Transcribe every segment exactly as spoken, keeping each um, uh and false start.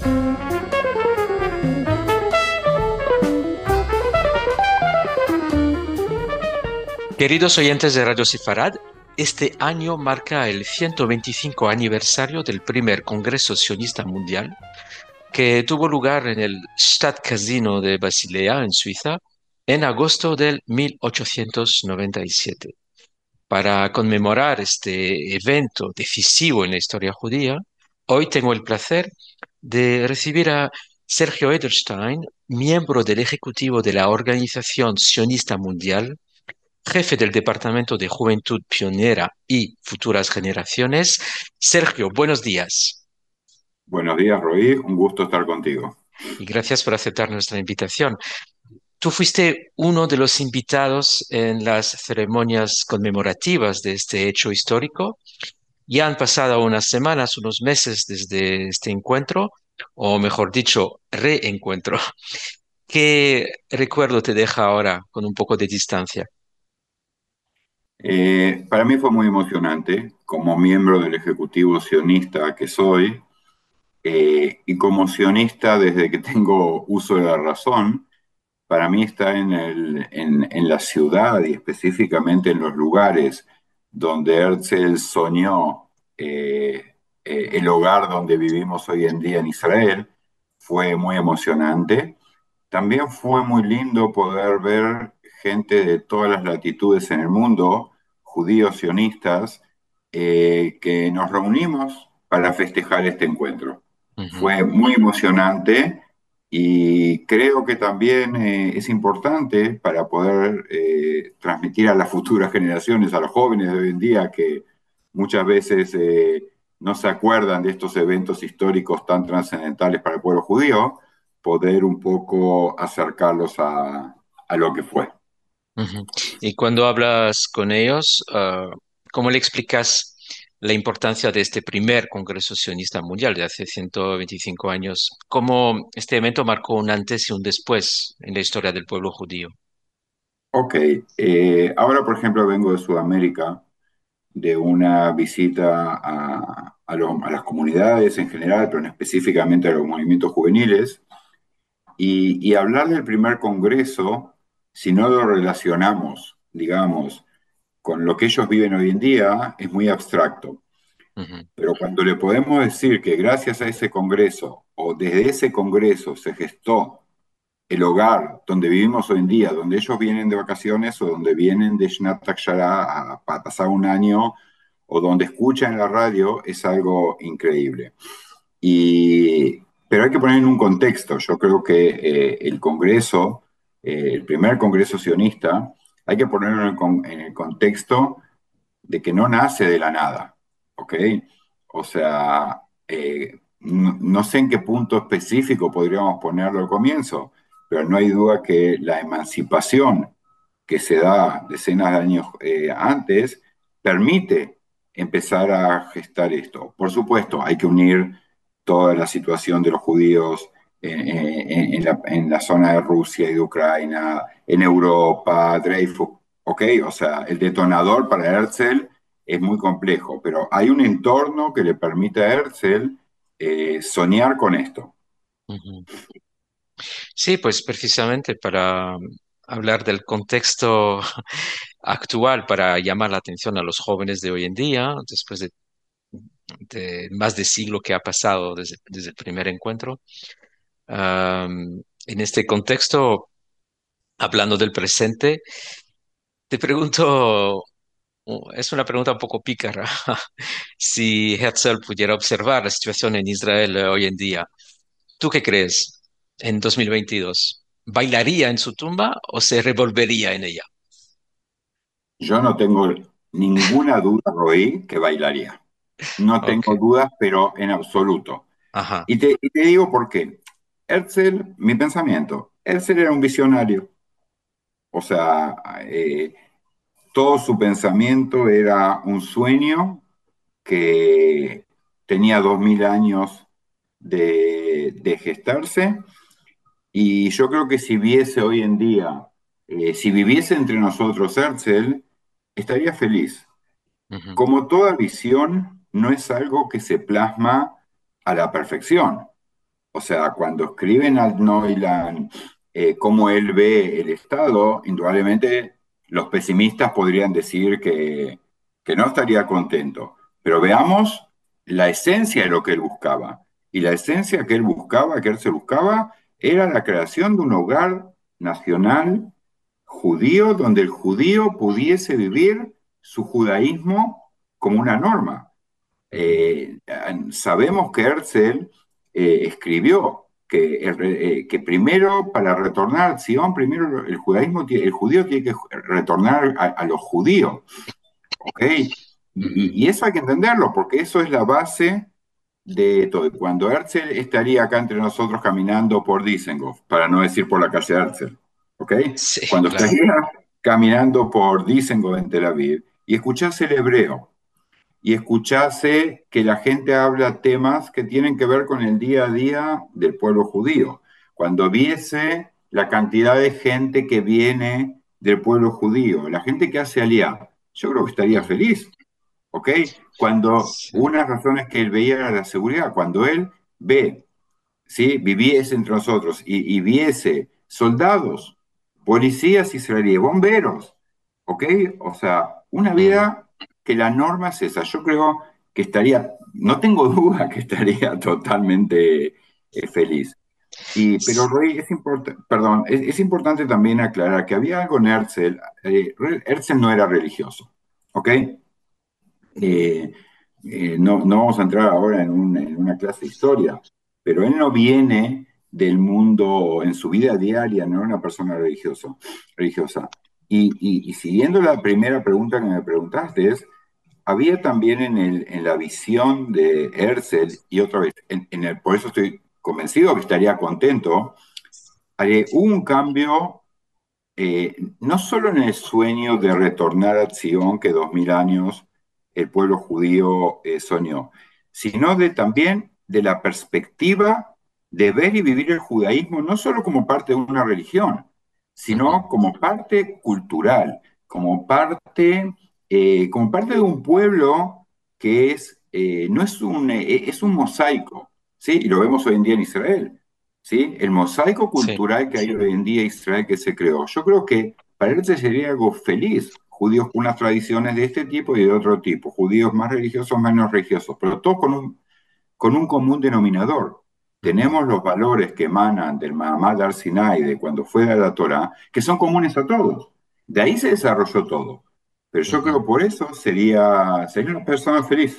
Queridos oyentes de Radio Sefarad, este año marca el ciento veinticinco aniversario del primer Congreso Sionista Mundial, que tuvo lugar en el Stadtcasino de Basilea, en Suiza, en agosto del mil ochocientos noventa y siete. Para conmemorar este evento decisivo en la historia judía, hoy tengo el placer de recibir a Sergio Edelstein, miembro del Ejecutivo de la Organización Sionista Mundial, jefe del Departamento de Juventud Pionera y Futuras Generaciones. Sergio, buenos días. Buenos días, Roy. Un gusto estar contigo. Y gracias por aceptar nuestra invitación. Tú fuiste uno de los invitados en las ceremonias conmemorativas de este hecho histórico. Ya han pasado unas semanas, unos meses desde este encuentro, o mejor dicho, reencuentro. ¿Qué recuerdo te deja ahora con un poco de distancia? Eh, para mí fue muy emocionante como miembro del Ejecutivo sionista que soy, eh, y como sionista desde que tengo uso de la razón. Para mí está en, el, en, en la ciudad y específicamente en los lugares donde Herzl soñó, eh, eh, el hogar donde vivimos hoy en día en Israel. Fue muy emocionante. También fue muy lindo poder ver gente de todas las latitudes en el mundo, judíos sionistas, eh, que nos reunimos para festejar este encuentro. Ujú. Fue muy emocionante y creo que también eh, es importante para poder eh, transmitir a las futuras generaciones, a los jóvenes de hoy en día que muchas veces eh, no se acuerdan de estos eventos históricos tan trascendentales para el pueblo judío, poder un poco acercarlos a, a lo que fue. Ujú. Y cuando hablas con ellos, ah, ¿cómo le explicas la importancia de este primer Congreso Sionista Mundial de hace ciento veinticinco años? ¿Cómo este evento marcó un antes y un después en la historia del pueblo judío? Ok, eh, ahora por ejemplo vengo de Sudamérica, de una visita a, a, lo- a las comunidades en general, pero específicamente a los movimientos juveniles, y, y hablar del primer congreso, si no lo relacionamos, digamos, con lo que ellos viven hoy en día, es muy abstracto. Ujú. Pero cuando le podemos decir que gracias a ese congreso, o desde ese congreso se gestó el hogar donde vivimos hoy en día, donde ellos vienen de vacaciones o donde vienen de Shnat Takshara a, a pasar un año, o donde escuchan la radio, es algo increíble. Y, pero hay que poner en un contexto. Yo creo que eh, el Congreso, eh, el primer Congreso sionista, hay que ponerlo en el, con- en el contexto de que no nace de la nada, ¿ok? O sea, eh, no, no sé en qué punto específico podríamos ponerlo al comienzo, pero no hay duda que la emancipación que se da decenas de años eh, antes permite empezar a gestar esto. Por supuesto, hay que unir toda la situación de los judíos en, en- en la, en la zona de Rusia y de Ucrania, en Europa, Dreyfus, ¿ok? O sea, el detonador para Herzl es muy complejo, pero hay un entorno que le permite a Herzl eh, soñar con esto. Ujú. Sí, pues precisamente para hablar del contexto actual, para llamar la atención a los jóvenes de hoy en día, después de, de más de siglo que ha pasado desde, desde el primer encuentro. Am, en este contexto, hablando del presente, te pregunto, uh, es una pregunta un poco pícara, si Herzl pudiera observar la situación en Israel eh, hoy en día, ¿tú qué crees en dos mil veintidós? ¿Bailaría en su tumba o se revolvería en ella? Yo no tengo ninguna duda, Roy, que bailaría. No tengo Ok, dudas, pero en absoluto. ajá. Y te, y te digo por qué. Herzl, mi pensamiento, Herzl era un visionario. O sea, eh, todo su pensamiento era un sueño que tenía dos mil años de, de gestarse. Y yo creo que si viese hoy en día, eh, si viviese entre nosotros Herzl, estaría feliz. Ujú. Como toda visión, no es algo que se plasma a la perfección. O sea, cuando escriben al Neuland eh, cómo él ve el Estado, indudablemente los pesimistas podrían decir que, que no estaría contento. Pero veamos la esencia de lo que él buscaba. Y la esencia que él buscaba, que él se buscaba, era la creación de un hogar nacional judío donde el judío pudiese vivir su judaísmo como una norma. Ujú. Eh, sabemos que Herzl eh, escribió que, el, eh, que primero para retornar a Sion, primero el judaísmo, el judío tiene que retornar a, a los judíos, ¿ok? Ujú. Y, y, eso hay que entenderlo, porque eso es la base de todo. Cuando Herzl estaría acá entre nosotros caminando por Dizengoff, para no decir por la calle Herzl, ¿ok? Sí, Cuando claro. estaría caminando por Dizengoff en Tel Aviv y escuchase el hebreo, y escuchase que la gente habla temas que tienen que ver con el día a día del pueblo judío. Cuando viese la cantidad de gente que viene del pueblo judío, la gente que hace aliá, yo creo que estaría Ujú. feliz, ¿ok? Cuando Sí. una razón es que él veía era la seguridad, cuando él ve, ¿sí? Viviese entre nosotros y, y viese soldados, policías israelíes, bomberos, ¿ok? O sea, una Ujú. vida que la norma es esa. Yo creo que estaría, no tengo duda que estaría totalmente eh, feliz. Y, pero Roy, es importante, perdón, es, es importante también aclarar que había algo en Herzl, eh, Herzl no era religioso, ¿ok? Eh, eh, no, no vamos a entrar ahora en, un- en una clase de historia, pero él no viene del mundo en su vida diaria, no era una persona religioso, religiosa. Y, y- y siguiendo la primera pregunta que me preguntaste, es, había también en, el, en la visión de Herzl, y otra vez, en, en el, por eso estoy convencido que estaría contento, eh, hubo un cambio eh, no solo en el sueño de retornar a Sion, que dos mil años el pueblo judío eh, soñó, sino de, también de la perspectiva de ver y vivir el judaísmo no solo como parte de una religión, Ujú. sino como parte cultural, como parte, eh, como parte de un pueblo que es, eh, no es un, eh, es un mosaico, ¿sí? Y lo vemos hoy en día en Israel. ¿Sí? El mosaico Sí. cultural que hay hoy en día en Israel que se creó. Yo creo que para él sería algo feliz, judíos con unas tradiciones de este tipo y de otro tipo, judíos más religiosos, menos religiosos, pero todos con un, con un común denominador. Ujú. Tenemos los valores que emanan del Mahamad Ar Sinai, de cuando fue de la Torah, que son comunes a todos. De ahí se desarrolló todo. Pero yo Ujú. creo por eso sería, sería una persona feliz.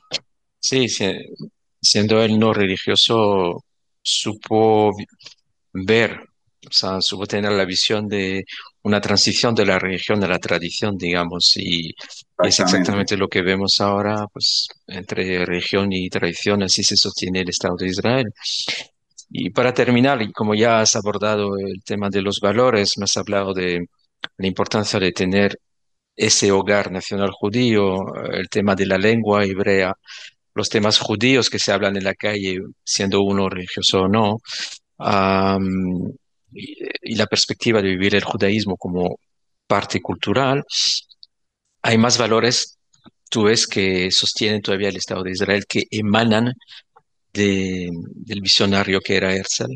Sí, sí, siendo él no religioso, supo vi- ver, o sea, supo tener la visión de una transición de la religión a la tradición, digamos, y, y es Exactamente. exactamente lo que vemos ahora, pues, entre religión y tradición, así se sostiene el Estado de Israel. Y para terminar, y como ya has abordado el tema de los valores, me has hablado de la importancia de tener ese hogar nacional judío, el tema de la lengua hebrea, los temas judíos que se hablan en la calle, siendo uno religioso o no, am, y, y la perspectiva de vivir el judaísmo como parte cultural. Hay más valores, tú ves, que sostienen todavía el Estado de Israel, que emanan de- del visionario que era Herzl.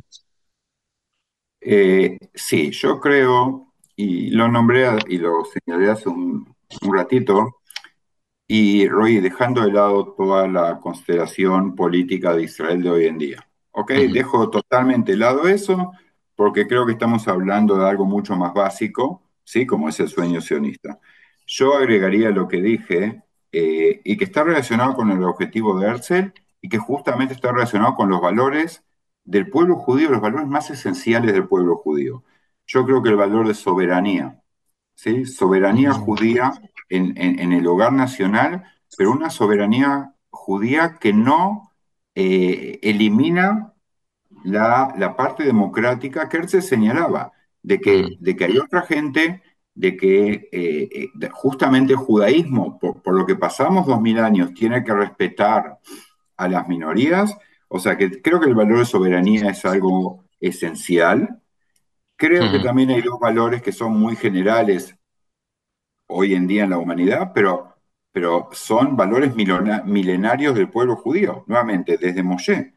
Eh, sí, yo creo, y lo nombré a- y lo señalé hace un, un ratito, y Roy, dejando de lado toda la constelación política de Israel de hoy en día. ¿Ok? Ujú. Dejo totalmente de lado eso porque creo que estamos hablando de algo mucho más básico, ¿sí? Como es el sueño sionista. Yo agregaría lo que dije eh, y que está relacionado con el objetivo de Herzl y que justamente está relacionado con los valores del pueblo judío, los valores más esenciales del pueblo judío. Yo creo que el valor de soberanía, ¿sí? Soberanía Ujú. judía en, en- en el hogar nacional, pero una soberanía judía que no eh, elimina la, la parte democrática que él se señalaba, de que, Mm. de que hay otra gente, de que eh, eh, de- justamente el judaísmo, por, por lo que pasamos dos mil años, tiene que respetar a las minorías, o sea que creo que el valor de soberanía es algo esencial. Creo que Ujú. también hay dos valores que son muy generales hoy en día en la humanidad, pero, pero son valores milona- milenarios del pueblo judío, nuevamente, desde Moshe.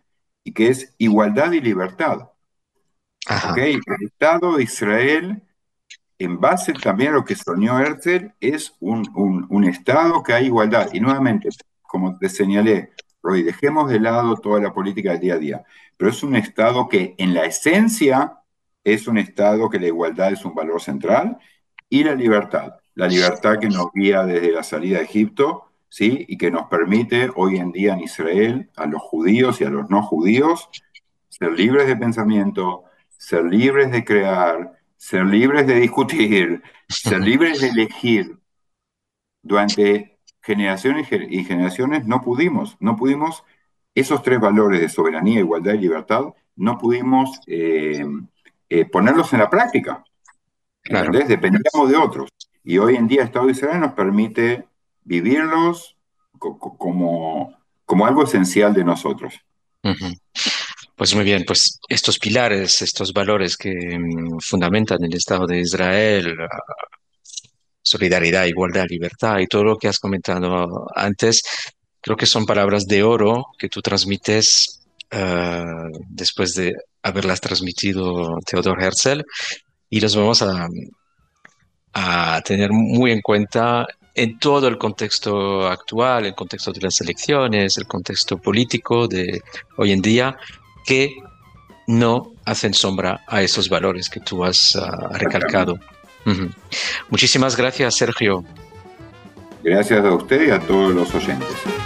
y que es igualdad y libertad. ¿Ok? Ajá. El Estado de Israel, en base también a lo que soñó Herzl, es un, un, un Estado que hay igualdad. Y nuevamente, como te señalé, Roy, dejemos de lado toda la política del día a día, pero es un Estado que en la esencia es un Estado que la igualdad es un valor central y la libertad. La libertad que nos guía desde la salida de Egipto, ¿sí? Y que nos permite hoy en día en Israel, a los judíos y a los no judíos, ser libres de pensamiento, ser libres de crear, ser libres de discutir, ser libres de elegir. Durante generaciones y generaciones no pudimos, no pudimos esos tres valores de soberanía, igualdad y libertad, no pudimos eh, eh, ponerlos en la práctica, Claro. ¿entendés? Dependíamos de otros. Y hoy en día el Estado de Israel nos permite vivirlos co- co- como, como algo esencial de nosotros. Ujú. Pues muy bien, pues estos pilares, estos valores que mm, fundamentan el Estado de Israel, ah, solidaridad, igualdad, libertad y todo lo que has comentado antes, creo que son palabras de oro que tú transmites ah, después de haberlas transmitido Theodor Herzl y los vamos a, a tener muy en cuenta en todo el contexto actual, el contexto de las elecciones, el contexto político de hoy en día, que no hacen sombra a esos valores que tú has uh, recalcado. Uh-huh. Muchísimas gracias, Sergio. Gracias a usted y a todos los oyentes.